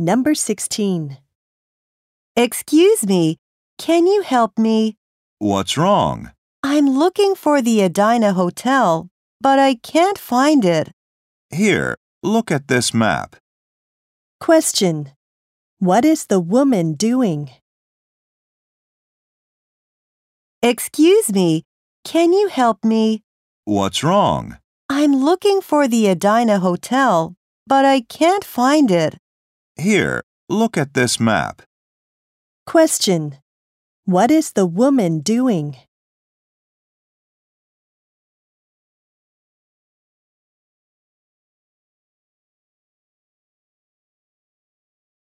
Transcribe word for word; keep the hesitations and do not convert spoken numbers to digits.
Number sixteen. Excuse me, can you help me? What's wrong? I'm looking for the Edina Hotel, but I can't find it. Here, look at this map. Question. What is the woman doing? Excuse me, can you help me? What's wrong? I'm looking for the Edina Hotel, but I can't find it. Here, look at this map. Question. What is the woman doing?